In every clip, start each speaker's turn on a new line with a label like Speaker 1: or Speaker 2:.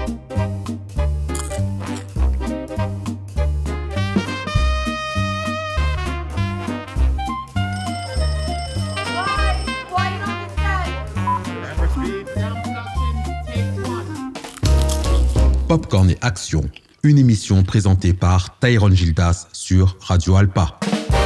Speaker 1: Popcorn et Action, une émission présentée par Tyrone Gildas sur Radio Alpa.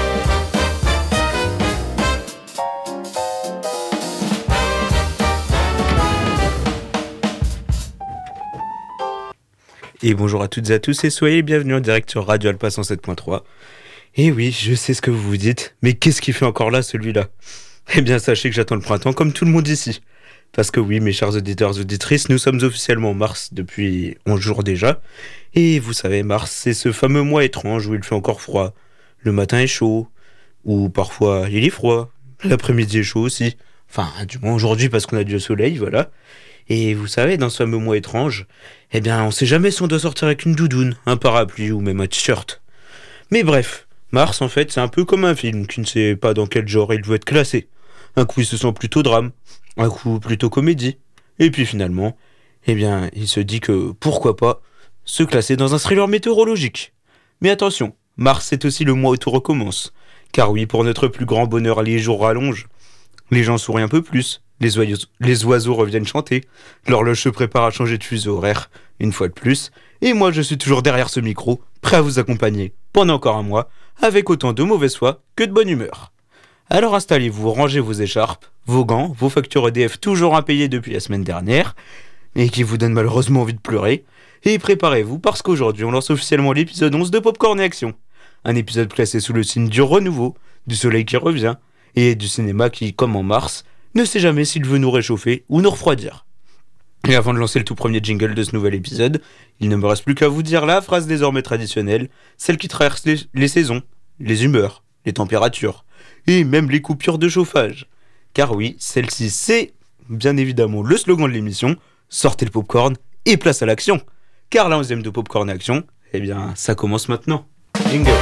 Speaker 2: Et bonjour à toutes et à tous et soyez les bienvenus en direct sur Radio Alpa 107.3. Et oui, je sais ce que vous vous dites, mais qu'est-ce qu'il fait encore là celui-là ? Eh bien sachez que j'attends le printemps comme tout le monde ici. Parce que oui, mes chers auditeurs et auditrices, nous sommes officiellement en mars depuis 11 jours déjà. Et vous savez, mars, c'est ce fameux mois étrange où il fait encore froid. Le matin est chaud, ou parfois il est froid. L'après-midi est chaud aussi. Enfin, du moins aujourd'hui parce qu'on a du soleil, voilà. Et vous savez, dans ce fameux mois étrange, eh bien, on sait jamais si on doit sortir avec une doudoune, un parapluie ou même un t-shirt. Mais bref, mars, en fait, c'est un peu comme un film qui ne sait pas dans quel genre il veut être classé. Un coup, il se sent plutôt drame, un coup, plutôt comédie. Et puis finalement, eh bien, il se dit que, pourquoi pas, se classer dans un thriller météorologique. Mais attention, mars, c'est aussi le mois où tout recommence. Car oui, pour notre plus grand bonheur, les jours rallongent. Les gens sourient un peu plus. Les oiseaux reviennent chanter. L'horloge se prépare à changer de fuseau horaire, une fois de plus. Et moi, je suis toujours derrière ce micro, prêt à vous accompagner, pendant encore un mois, avec autant de mauvaise foi que de bonne humeur. Alors installez-vous, rangez vos écharpes, vos gants, vos factures EDF toujours impayées depuis la semaine dernière, et qui vous donnent malheureusement envie de pleurer, et préparez-vous parce qu'aujourd'hui on lance officiellement l'épisode 11 de Popcorn et Action. Un épisode placé sous le signe du renouveau, du soleil qui revient, et du cinéma qui, comme en mars, ne sait jamais s'il veut nous réchauffer ou nous refroidir. Et avant de lancer le tout premier jingle de ce nouvel épisode, il ne me reste plus qu'à vous dire la phrase désormais traditionnelle, celle qui traverse les saisons, les humeurs, les températures, et même les coupures de chauffage. Car oui, celle-ci c'est bien évidemment le slogan de l'émission, sortez le popcorn et place à l'action. Car la 11e de Popcorn et Action, eh bien ça commence maintenant. Jingle.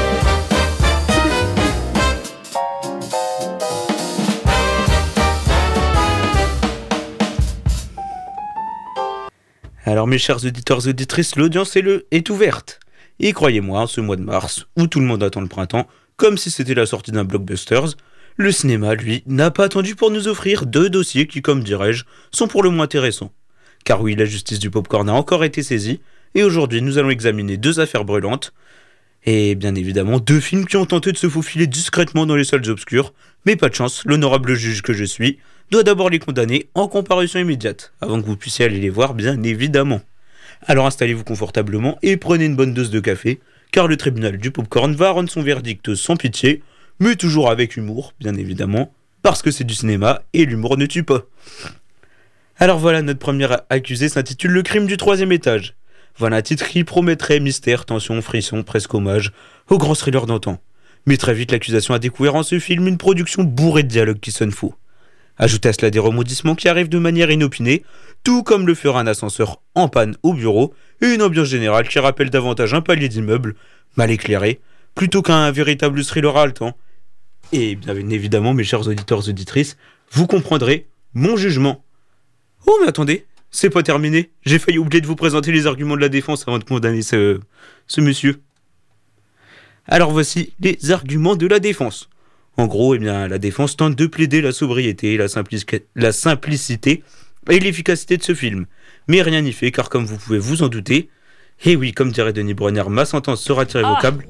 Speaker 2: Alors mes chers auditeurs et auditrices, l'audience est ouverte. Et croyez-moi, en ce mois de mars, où tout le monde attend le printemps, comme si c'était la sortie d'un blockbusters, le cinéma, lui, n'a pas attendu pour nous offrir 2 dossiers qui, comme dirais-je, sont pour le moins intéressants. Car oui, la justice du popcorn a encore été saisie, et aujourd'hui nous allons examiner 2 affaires brûlantes, et bien évidemment 2 films qui ont tenté de se faufiler discrètement dans les salles obscures, mais pas de chance, l'honorable juge que je suis doit d'abord les condamner en comparution immédiate, avant que vous puissiez aller les voir bien évidemment. Alors installez-vous confortablement et prenez une bonne dose de café, car le tribunal du popcorn va rendre son verdict sans pitié, mais toujours avec humour, bien évidemment, parce que c'est du cinéma et l'humour ne tue pas. Alors voilà, notre premier accusé s'intitule Le crime du 3e étage. Voilà un titre qui promettrait mystère, tension, frisson, presque hommage au grand thriller d'antan. Mais très vite, l'accusation a découvert en ce film une production bourrée de dialogues qui sonnent faux. Ajoutez à cela des rebondissements qui arrivent de manière inopinée, tout comme le fera un ascenseur en panne au bureau, et une ambiance générale qui rappelle davantage un palier d'immeuble, mal éclairé, plutôt qu'un véritable thriller haletant. Et bien évidemment, mes chers auditeurs et auditrices, vous comprendrez mon jugement. Oh mais attendez, c'est pas terminé, j'ai failli oublier de vous présenter les arguments de la défense avant de condamner ce monsieur. Alors voici les arguments de la défense. En gros, eh bien, la défense tente de plaider la sobriété, la simplicité et l'efficacité de ce film. Mais rien n'y fait, car comme vous pouvez vous en douter, et oui, comme dirait Denis Brognard, ma sentence sera irrévocable.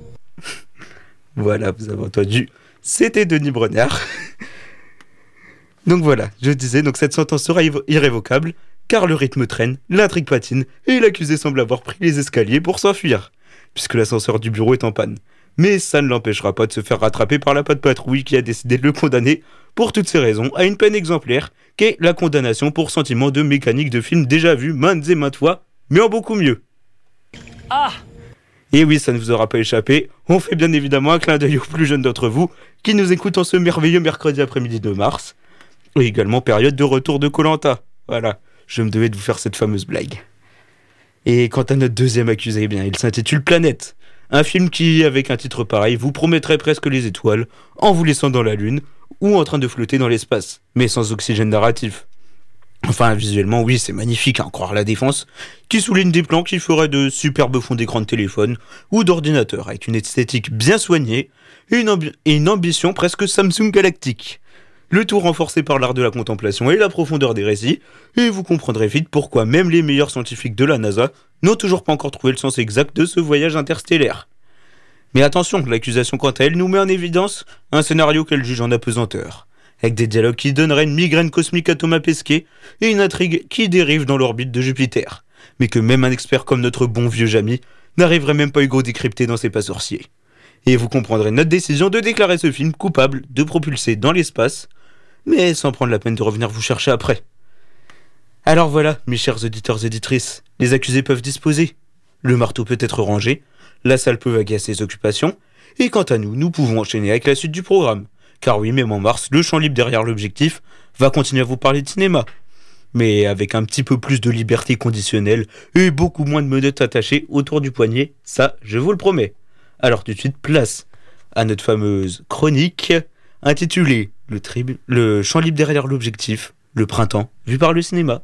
Speaker 2: Voilà, vous avez entendu, c'était Denis Brognard. Donc voilà, je disais, donc cette sentence sera irrévocable, car le rythme traîne, l'intrigue patine, et l'accusé semble avoir pris les escaliers pour s'enfuir, puisque l'ascenseur du bureau est en panne. Mais ça ne l'empêchera pas de se faire rattraper par la patte patrouille qui a décidé de le condamner, pour toutes ces raisons, à une peine exemplaire, qu'est la condamnation pour sentiment de mécanique de film déjà vu maintes et maintes fois, mais en beaucoup mieux. Ah ! Et oui, ça ne vous aura pas échappé, on fait bien évidemment un clin d'œil aux plus jeunes d'entre vous, qui nous écoutent en ce merveilleux mercredi après-midi de mars, et également période de retour de Koh-Lanta. Voilà, je me devais de vous faire cette fameuse blague. Et quant à notre deuxième accusé, eh bien, il s'intitule Planète. Un film qui, avec un titre pareil, vous promettrait presque les étoiles, en vous laissant dans la lune, ou en train de flotter dans l'espace, mais sans oxygène narratif. Enfin, visuellement, oui, c'est magnifique, à en croire la défense, qui souligne des plans qui feraient de superbes fonds d'écran de téléphone ou d'ordinateur, avec une esthétique bien soignée et une ambition presque Samsung galactique. Le tout renforcé par l'art de la contemplation et la profondeur des récits, et vous comprendrez vite pourquoi même les meilleurs scientifiques de la NASA n'ont toujours pas encore trouvé le sens exact de ce voyage interstellaire. Mais attention, l'accusation quant à elle nous met en évidence un scénario qu'elle juge en apesanteur, avec des dialogues qui donneraient une migraine cosmique à Thomas Pesquet et une intrigue qui dérive dans l'orbite de Jupiter, mais que même un expert comme notre bon vieux Jamy n'arriverait même pas à Hugo décrypter dans ses pas sorciers. Et vous comprendrez notre décision de déclarer ce film coupable de propulser dans l'espace, mais sans prendre la peine de revenir vous chercher après. Alors voilà, mes chers auditeurs et auditrices, les accusés peuvent disposer. Le marteau peut être rangé, la salle peut vaguer à ses occupations, et quant à nous, nous pouvons enchaîner avec la suite du programme. Car oui, même en mars, le champ libre derrière l'objectif va continuer à vous parler de cinéma. Mais avec un petit peu plus de liberté conditionnelle et beaucoup moins de menottes attachées autour du poignet, ça, je vous le promets. Alors tout de suite, place à notre fameuse chronique intitulée Le champ libre derrière l'objectif, le printemps vu par le cinéma.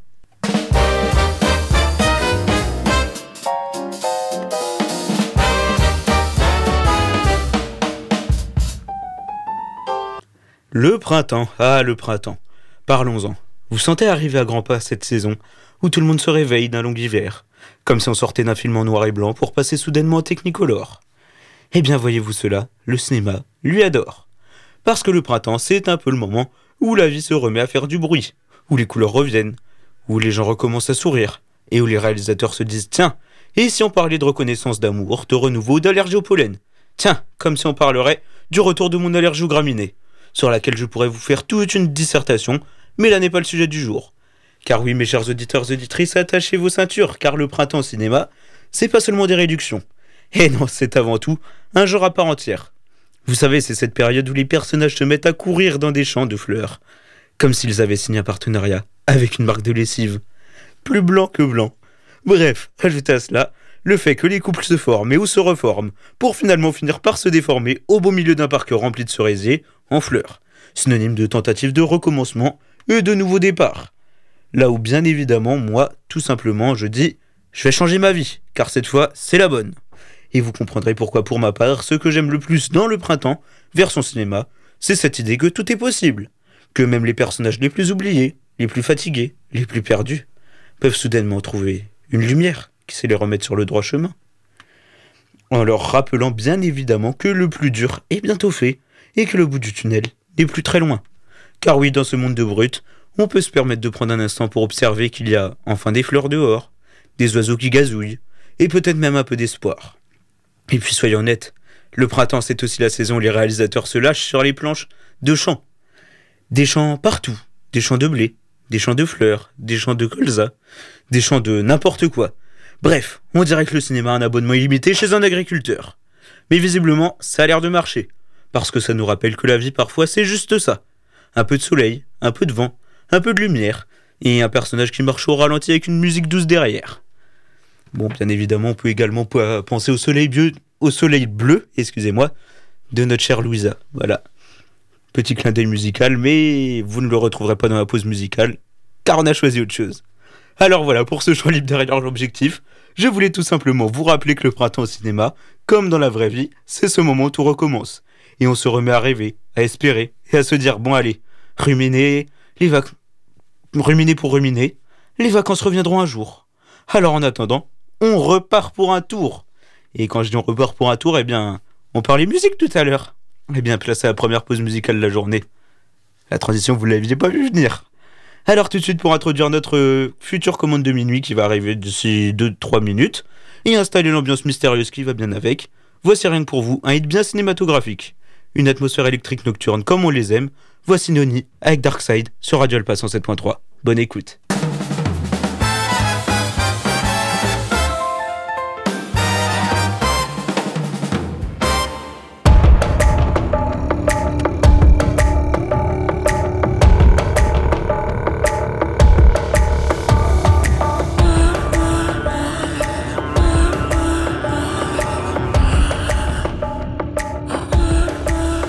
Speaker 2: Le printemps, le printemps. Parlons-en. Vous sentez arriver à grands pas cette saison où tout le monde se réveille d'un long hiver, comme si on sortait d'un film en noir et blanc pour passer soudainement en Technicolor. Eh bien voyez-vous cela, le cinéma lui adore. Parce que le printemps, c'est un peu le moment où la vie se remet à faire du bruit, où les couleurs reviennent, où les gens recommencent à sourire, et où les réalisateurs se disent « Tiens, et si on parlait de reconnaissance d'amour, de renouveau, d'allergie au pollen ? Tiens, comme si on parlerait du retour de mon allergie aux graminées, sur laquelle je pourrais vous faire toute une dissertation, mais là n'est pas le sujet du jour. Car oui, mes chers auditeurs et auditrices, attachez vos ceintures, car le printemps au cinéma, c'est pas seulement des réductions. Et non, c'est avant tout un genre à part entière. Vous savez, c'est cette période où les personnages se mettent à courir dans des champs de fleurs, comme s'ils avaient signé un partenariat avec une marque de lessive. Plus blanc que blanc. Bref, ajoutez à cela le fait que les couples se forment et ou se reforment, pour finalement finir par se déformer au beau milieu d'un parc rempli de cerisiers en fleurs, synonyme de tentative de recommencement et de nouveau départ. Là où bien évidemment, moi, tout simplement, je dis « je vais changer ma vie, car cette fois, c'est la bonne ». Et vous comprendrez pourquoi pour ma part, ce que j'aime le plus dans le printemps, version cinéma, c'est cette idée que tout est possible, que même les personnages les plus oubliés, les plus fatigués, les plus perdus, peuvent soudainement trouver une lumière qui sait les remettre sur le droit chemin. En leur rappelant bien évidemment que le plus dur est bientôt fait, et que le bout du tunnel n'est plus très loin. Car oui, dans ce monde de brut, on peut se permettre de prendre un instant pour observer qu'il y a enfin des fleurs dehors, des oiseaux qui gazouillent, et peut-être même un peu d'espoir. Et puis soyons honnêtes, le printemps c'est aussi la saison où les réalisateurs se lâchent sur les planches de champs. Des champs partout, des champs de blé, des champs de fleurs, des champs de colza, des champs de n'importe quoi. Bref, on dirait que le cinéma a un abonnement illimité chez un agriculteur. Mais visiblement, ça a l'air de marcher. Parce que ça nous rappelle que la vie parfois c'est juste ça. Un peu de soleil, un peu de vent, un peu de lumière, et un personnage qui marche au ralenti avec une musique douce derrière. Bon, bien évidemment, on peut également penser au soleil bleu, de notre chère Louisa. Voilà. Petit clin d'œil musical, mais vous ne le retrouverez pas dans la pause musicale, car on a choisi autre chose. Alors voilà, pour ce choix libre derrière l'objectif, je voulais tout simplement vous rappeler que le printemps au cinéma, comme dans la vraie vie, c'est ce moment où tout recommence. Et on se remet à rêver, à espérer, et à se dire, bon allez, ruminer pour ruminer, les vacances reviendront un jour. Alors en attendant, on repart pour un tour. Et quand je dis on repart pour un tour, eh bien, on parlait musique tout à l'heure. Eh bien, place à la première pause musicale de la journée. La transition, vous ne l'aviez pas vu venir. Alors tout de suite, pour introduire notre future commande de minuit qui va arriver d'ici 2-3 minutes, et installer l'ambiance mystérieuse qui va bien avec, voici rien que pour vous, un hit bien cinématographique. Une atmosphère électrique nocturne comme on les aime, voici Noni avec Darkside sur Radio Alpha 107.3. Bonne écoute.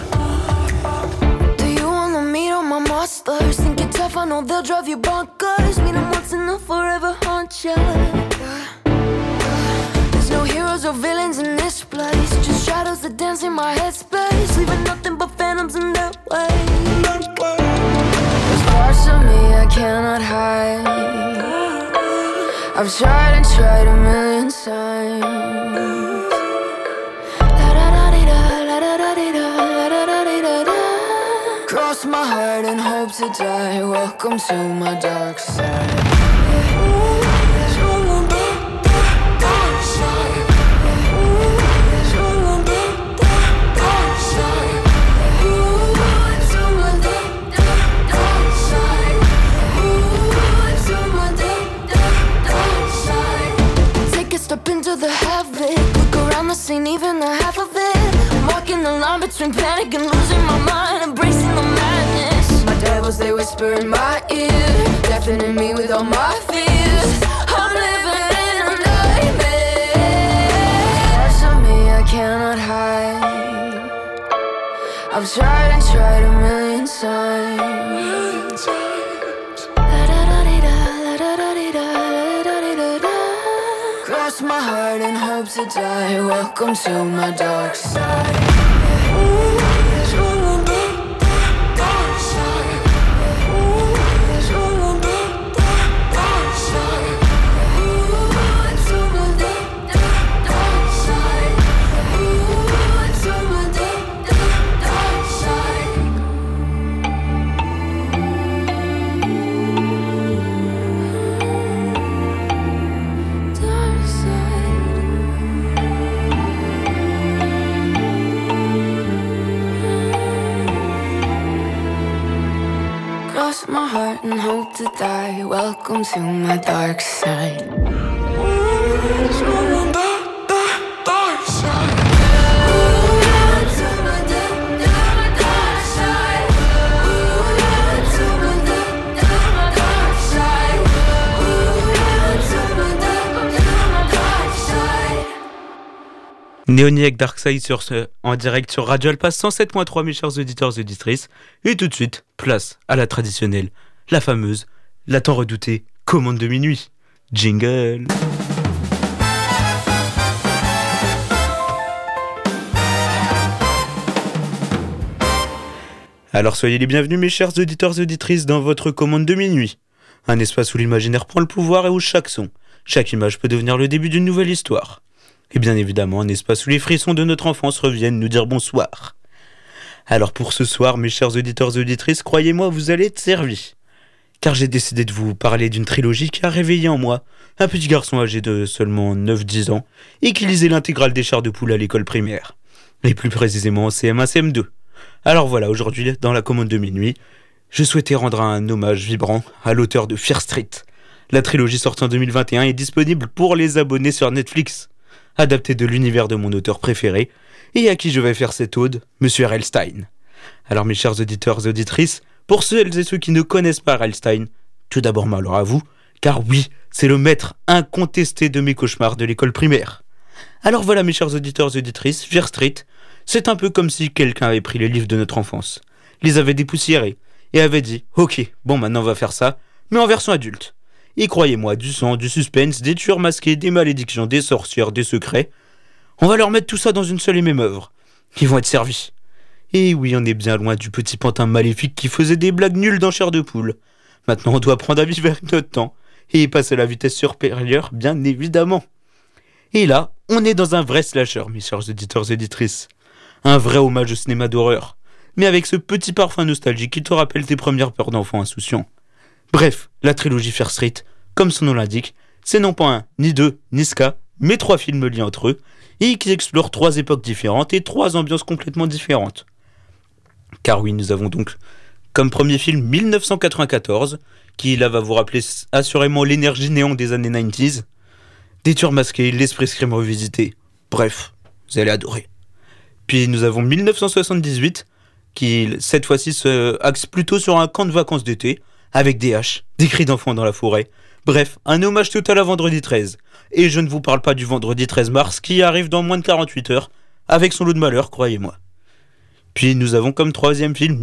Speaker 3: They'll drive you bonkers. or villains in this place. Just shadows that dance in my headspace, leaving nothing but phantoms in their way. There's parts of me I cannot hide. I've tried and tried a million times. Cross my heart and hope to die. Welcome to my dark side. Step into the havoc, look around the scene, even the half of it. I'm walking the line between panic and losing my mind, embracing the madness. My devils, they whisper in my ear, deafening me with all my fears. I'm living in a nightmare. Parts of me I cannot hide. I've tried and tried a million times. Cross my heart and hope to die. Welcome to my dark side. Cross my heart and hope to die. Welcome to my dark side.
Speaker 2: Néoniac Darkside en direct sur Radio Alpa 107.3, mes chers auditeurs et auditrices. Et tout de suite, place à la traditionnelle, la fameuse, la tant redoutée commande de minuit. Jingle. Alors soyez les bienvenus, mes chers auditeurs et auditrices, dans votre commande de minuit. Un espace où l'imaginaire prend le pouvoir et où chaque son, chaque image peut devenir le début d'une nouvelle histoire. Et bien évidemment, un espace où les frissons de notre enfance reviennent nous dire bonsoir. Alors pour ce soir, mes chers auditeurs et auditrices, croyez-moi, vous allez être servis. Car j'ai décidé de vous parler d'une trilogie qui a réveillé en moi un petit garçon âgé de seulement 9-10 ans et qui lisait l'intégrale des Chars de Poule à l'école primaire. Et plus précisément en CM1, CM2. Alors voilà, aujourd'hui, dans la commande de minuit, je souhaitais rendre un hommage vibrant à l'auteur de Fear Street. La trilogie sortie en 2021 est disponible pour les abonnés sur Netflix. Adapté de l'univers de mon auteur préféré, et à qui je vais faire cette ode, Monsieur R.L. Stine. Alors mes chers auditeurs et auditrices, pour celles et ceux qui ne connaissent pas R.L. Stine, tout d'abord malheur à vous, car oui, c'est le maître incontesté de mes cauchemars de l'école primaire. Alors voilà mes chers auditeurs et auditrices, Fear Street, c'est un peu comme si quelqu'un avait pris les livres de notre enfance, les avait dépoussiérés, et avait dit « Ok, bon maintenant on va faire ça, mais en version adulte ». Et croyez-moi, du sang, du suspense, des tueurs masqués, des malédictions, des sorcières, des secrets. On va leur mettre tout ça dans une seule et même œuvre. Ils vont être servis. Et oui, on est bien loin du petit pantin maléfique qui faisait des blagues nulles dans Chair de Poule. Maintenant, on doit prendre à vivre avec notre temps et y passer à la vitesse supérieure, bien évidemment. Et là, on est dans un vrai slasher, mes chers auditeurs et auditrices. Un vrai hommage au cinéma d'horreur, mais avec ce petit parfum nostalgique qui te rappelle tes premières peurs d'enfant insouciant. Bref, la trilogie Fear Street, comme son nom l'indique, c'est non pas un, ni deux, ni ska, mais 3 films liés entre eux, et qui explorent 3 époques différentes et 3 ambiances complètement différentes. Car oui, nous avons donc comme premier film 1994, qui là va vous rappeler assurément l'énergie néon des années 90s, des tueurs masqués, l'esprit scream revisité, bref, vous allez adorer. Puis nous avons 1978, qui cette fois-ci se axe plutôt sur un camp de vacances d'été, avec des haches, des cris d'enfants dans la forêt. Bref, un hommage total à Vendredi 13. Et je ne vous parle pas du Vendredi 13 mars qui arrive dans moins de 48 heures, avec son lot de malheur, croyez-moi. Puis nous avons comme troisième film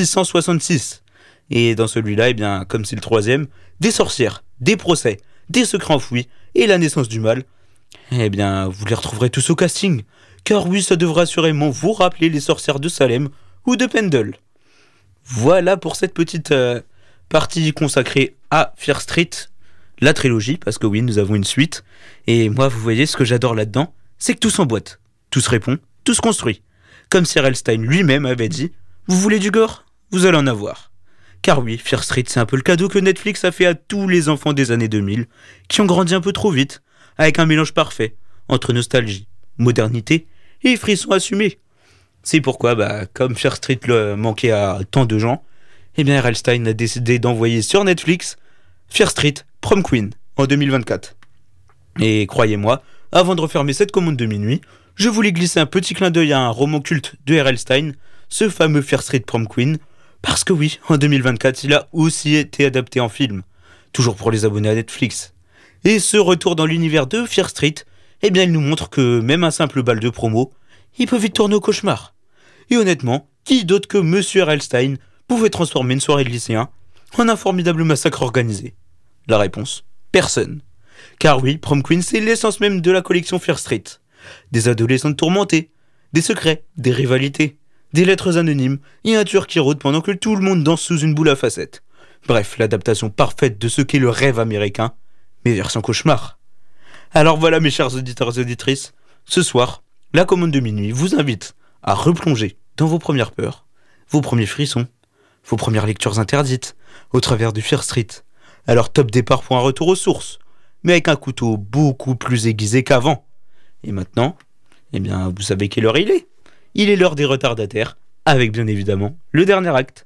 Speaker 2: 1666. Et dans celui-là, eh bien, comme c'est le troisième, des sorcières, des procès, des secrets enfouis et la naissance du mal. Eh bien, vous les retrouverez tous au casting, car oui, ça devrait assurément vous rappeler les sorcières de Salem ou de Pendle. Voilà pour cette petite partie consacrée à Fear Street, la trilogie, parce que oui, nous avons une suite. Et moi, vous voyez, ce que j'adore là-dedans, c'est que tout s'emboîte, tout se répond, tout se construit. Comme C.R.L. Stein lui-même avait dit, vous voulez du gore ? Vous allez en avoir. Car oui, Fear Street, c'est un peu le cadeau que Netflix a fait à tous les enfants des années 2000, qui ont grandi un peu trop vite, avec un mélange parfait entre nostalgie, modernité et frissons assumés. C'est pourquoi, comme Fear Street le manquait à tant de gens, eh bien R.L. Stein a décidé d'envoyer sur Netflix Fear Street Prom Queen en 2024. Et croyez-moi, avant de refermer cette commande de minuit, je voulais glisser un petit clin d'œil à un roman culte de R.L. Stein, ce fameux Fear Street Prom Queen, parce que oui, en 2024, il a aussi été adapté en film, toujours pour les abonnés à Netflix. Et ce retour dans l'univers de Fear Street, eh bien il nous montre que même un simple bal de promo, il peut vite tourner au cauchemar. Et honnêtement, qui d'autre que Monsieur R.L. Stein pouvait transformer une soirée de lycéen en un formidable massacre organisé ? La réponse, personne. Car oui, Prom Queen, c'est l'essence même de la collection Fear Street. Des adolescentes tourmentées, des secrets, des rivalités, des lettres anonymes et un tueur qui rôde pendant que tout le monde danse sous une boule à facettes. Bref, l'adaptation parfaite de ce qu'est le rêve américain, mais version cauchemar. Alors voilà mes chers auditeurs et auditrices, ce soir, la commande de minuit vous invite à replonger dans vos premières peurs, vos premiers frissons, vos premières lectures interdites, au travers du Fear Street. Alors top départ pour un retour aux sources, mais avec un couteau beaucoup plus aiguisé qu'avant. Et maintenant, eh bien, vous savez quelle heure il est. Il est l'heure des retardataires, avec bien évidemment le dernier acte.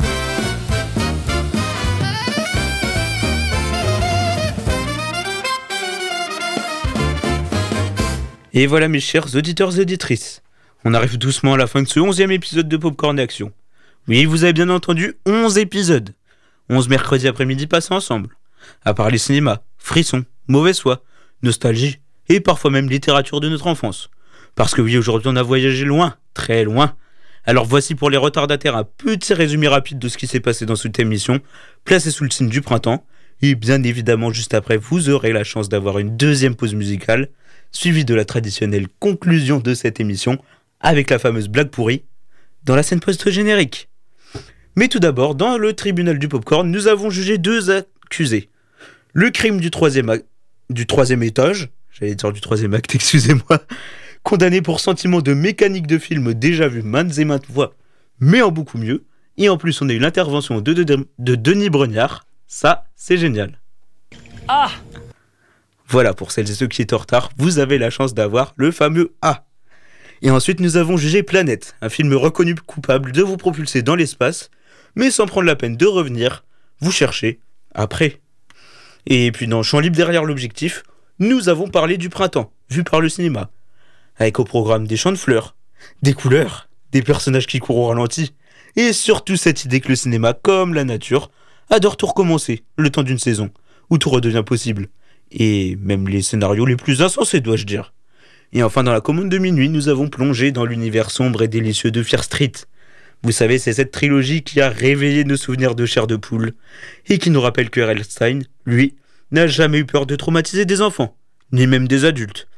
Speaker 2: Et voilà mes chers auditeurs et auditrices, on arrive doucement à la fin de ce 11e épisode de Popcorn et Action. Oui, vous avez bien entendu, 11 épisodes. 11 mercredis après-midi passés ensemble. À parler cinéma, frissons, mauvaise foi, nostalgie et parfois même littérature de notre enfance. Parce que oui, aujourd'hui on a voyagé loin, très loin. Alors voici pour les retardataires un petit résumé rapide de ce qui s'est passé dans cette émission, placé sous le signe du printemps. Et bien évidemment, juste après, vous aurez la chance d'avoir une deuxième pause musicale, suivie de la traditionnelle conclusion de cette émission, avec la fameuse blague pourrie, dans la scène post-générique. Mais tout d'abord, dans le tribunal du popcorn, nous avons jugé 2 accusés. Le crime du troisième étage, j'allais dire du troisième acte, excusez-moi, condamné pour sentiment de mécanique de film déjà vu maintes et maintes fois, mais en beaucoup mieux. Et en plus, on a eu l'intervention de Denis Brognard. Ça, c'est génial. Ah ! Voilà, pour celles et ceux qui étaient en retard, vous avez la chance d'avoir le fameux A. Et ensuite, nous avons jugé Planète, un film reconnu coupable de vous propulser dans l'espace, mais sans prendre la peine de revenir, vous chercher après. Et puis dans Champ libre derrière l'objectif, nous avons parlé du printemps, vu par le cinéma, avec au programme des champs de fleurs, des couleurs, des personnages qui courent au ralenti, et surtout cette idée que le cinéma, comme la nature, adore tout recommencer, le temps d'une saison, où tout redevient possible. Et même les scénarios les plus insensés, dois-je dire. Et enfin, dans la commande de minuit, nous avons plongé dans l'univers sombre et délicieux de Fear Street. Vous savez, c'est cette trilogie qui a réveillé nos souvenirs de chair de poule, et qui nous rappelle que R.L. Stein, lui, n'a jamais eu peur de traumatiser des enfants, ni même des adultes.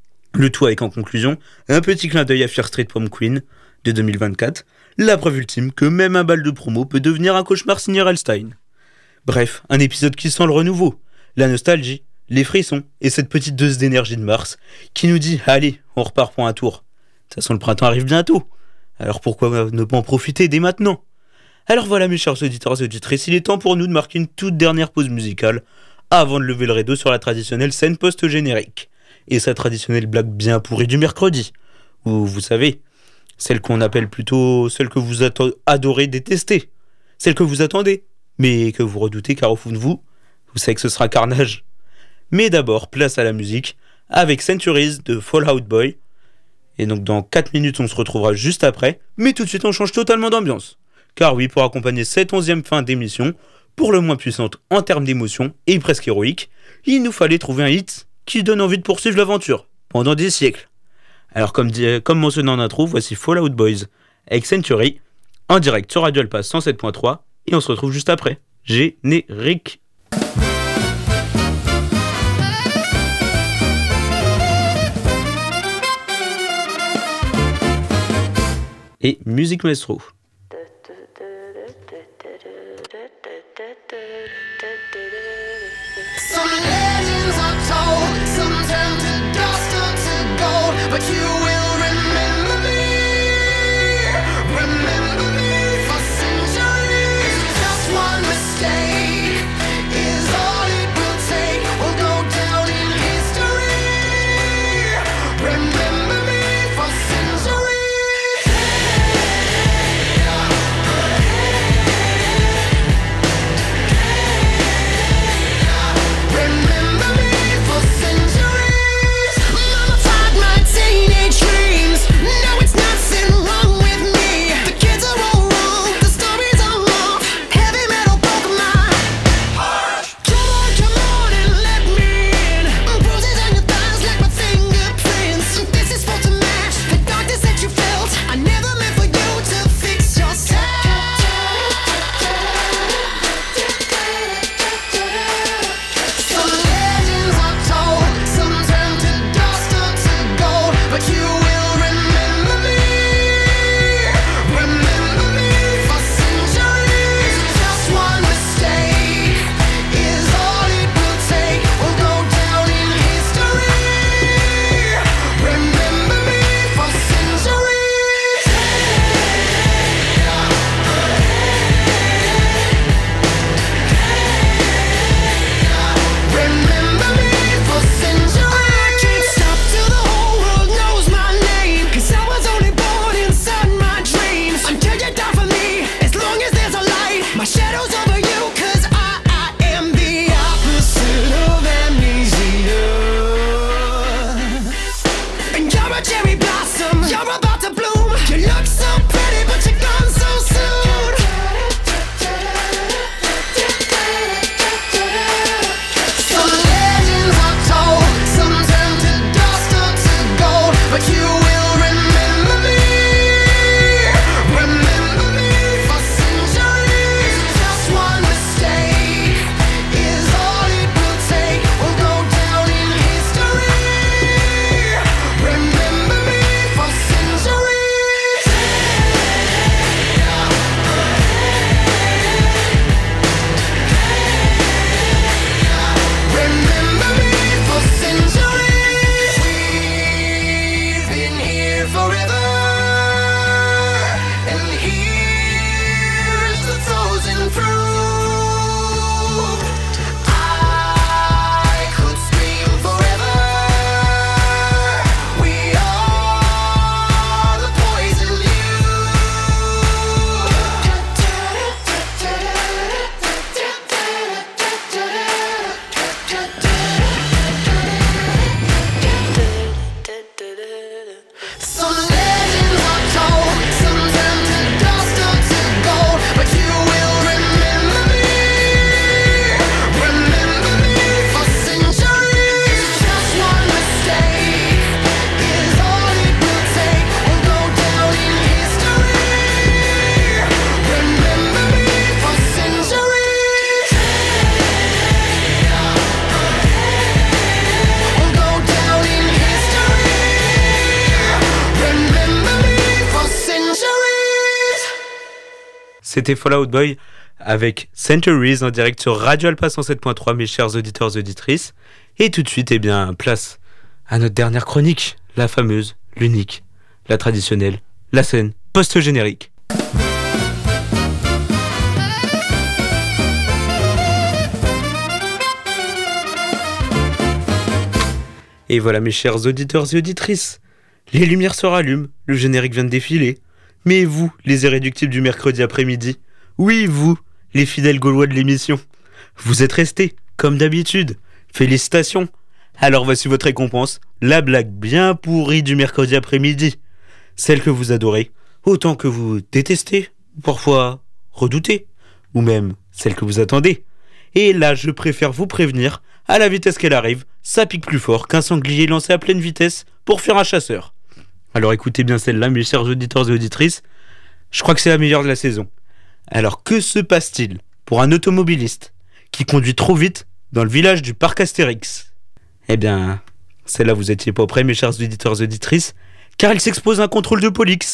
Speaker 2: Le tout avec en conclusion, un petit clin d'œil à Fear Street Prom Queen, de 2024, la preuve ultime que même un bal de promo peut devenir un cauchemar signé R.L. Stein. Bref, un épisode qui sent le renouveau, la nostalgie, les frissons et cette petite dose d'énergie de Mars qui nous dit « Allez, on repart pour un tour ». De toute façon, le printemps arrive bientôt. Alors pourquoi ne pas en profiter dès maintenant ? Alors voilà mes chers auditeurs et auditrices, il est temps pour nous de marquer une toute dernière pause musicale avant de lever le rideau sur la traditionnelle scène post-générique. Et sa traditionnelle blague bien pourrie du mercredi. Ou vous savez, celle qu'on appelle plutôt celle que vous adorez détester. Celle que vous attendez, mais que vous redoutez car au fond de vous, vous savez que ce sera carnage. Mais d'abord, place à la musique, avec Centuries de Fall Out Boy. Et donc dans 4 minutes, on se retrouvera juste après. Mais tout de suite, on change totalement d'ambiance. Car oui, pour accompagner cette 11e fin d'émission, pour le moins puissante en termes d'émotion et presque héroïque, il nous fallait trouver un hit qui donne envie de poursuivre l'aventure, pendant des siècles. Alors comme mentionné en intro, voici Fall Out Boys avec Century, en direct sur Radio Alpa 107.3, et on se retrouve juste après. Générique. et Musique Maestro.
Speaker 3: Some legends are told, some turn to dust or to gold, but you will remember me for centuries. Just one mistake is all it will take. We'll go down in history. Remember me for centuries. Remember me for centuries. Mama tied my teenage dreams. No, it's nothing wrong with me. The kids are all wrong, the stories are wrong. Heavy metal broke my heart. Come on and let me in. Bruises on your thighs like my fingerprints. This is for to match the darkness that you felt. I never meant for you to fix yourself. Some legends are told, some turn to dust or to gold, but you will remember me for centuries. Just one mistake is all it will take. We'll go down in history. Remember me for centuries. Remember me for centuries. I can't stop till the whole world knows my name, 'cause I was only born inside my dreams. Until you die for me, as long as there's a light, my shadow's over you, 'cause I am the opposite of amnesia. And you're a cherry blossom, you're about to bloom. You look so pretty, but you're gone so soon. Some legends are told, some turn to dust or to gold, but you will remember me for centuries. Just one mistake is all it will take. We'll go down in history. Remember me for centuries. Remember me for centuries. We've been here forever, and here's the frozen proof. I could scream forever. We are the poison Some legends are told, some turn to dust or to gold, but you will remember me for centuries. Just one mistake is all it will take. We'll go down in history. Remember me for centuries. We'll go down in history. Remember me for centuries.
Speaker 2: C'était Fall Out Boy avec Centuries en direct sur Radio Alpa 107.3, mes chers auditeurs et auditrices. Et tout de suite, place à notre dernière chronique, la fameuse, l'unique, la traditionnelle, la scène post-générique. Et voilà, mes chers auditeurs et auditrices, les lumières se rallument, le générique vient de défiler. Mais vous, les irréductibles du mercredi après-midi, oui, vous, les fidèles Gaulois de l'émission, vous êtes restés, comme d'habitude. Félicitations. Alors voici votre récompense, la blague bien pourrie du mercredi après-midi. Celle que vous adorez, autant que vous détestez, parfois redoutez, ou même celle que vous attendez. Et là, je préfère vous prévenir, à la vitesse qu'elle arrive, ça pique plus fort qu'un sanglier lancé à pleine vitesse pour fuir un chasseur. Alors écoutez bien celle-là, mes chers auditeurs et auditrices, je crois que c'est la meilleure de la saison. Alors que se passe-t-il pour un automobiliste qui conduit trop vite dans le village du parc Astérix? Eh bien, celle-là vous étiez pas prêts, mes chers auditeurs et auditrices, car il s'expose à un contrôle de police.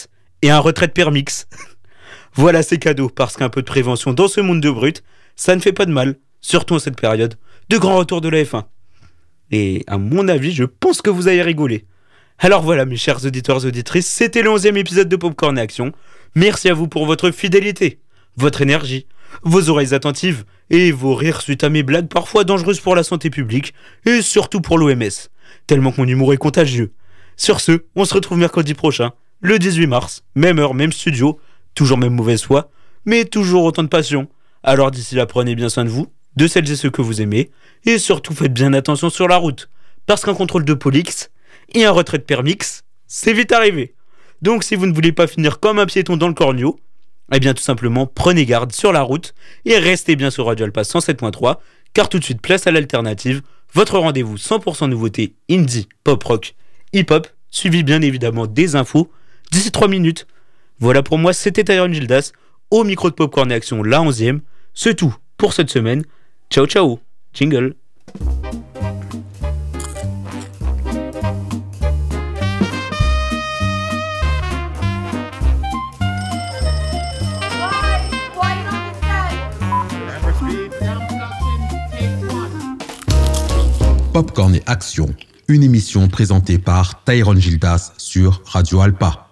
Speaker 2: et un retrait de permix. Voilà, c'est cadeau, parce qu'un peu de prévention dans ce monde de brut, ça ne fait pas de mal, surtout en cette période de grand retour de la F1. Et à mon avis, je pense que vous allez rigoler. Alors voilà, mes chers auditeurs et auditrices, c'était le 11e épisode de Popcorn et Action. Merci à vous pour votre fidélité, votre énergie, vos oreilles attentives et vos rires suite à mes blagues parfois dangereuses pour la santé publique et surtout pour l'OMS, tellement que mon humour est contagieux. Sur ce, on se retrouve mercredi prochain, le 18 mars, même heure, même studio, toujours même mauvaise foi, mais toujours autant de passion. Alors d'ici là, prenez bien soin de vous, de celles et ceux que vous aimez, et surtout faites bien attention sur la route, parce qu'un contrôle de police et un retrait de permix, c'est vite arrivé. Donc si vous ne voulez pas finir comme un piéton dans le corneau, eh bien tout simplement prenez garde sur la route et restez bien sur Radio Alpa 107.3, car tout de suite place à l'alternative, votre rendez-vous 100% nouveauté indie, pop rock, hip-hop, suivi bien évidemment des infos d'ici 3 minutes. Voilà pour moi, c'était Tyron Gildas, au micro de Popcorn et Action, la 11e. C'est tout pour cette semaine. Ciao ciao, jingle.
Speaker 1: Popcorn et Action, une émission présentée par Tyron Gildas sur Radio Alpa.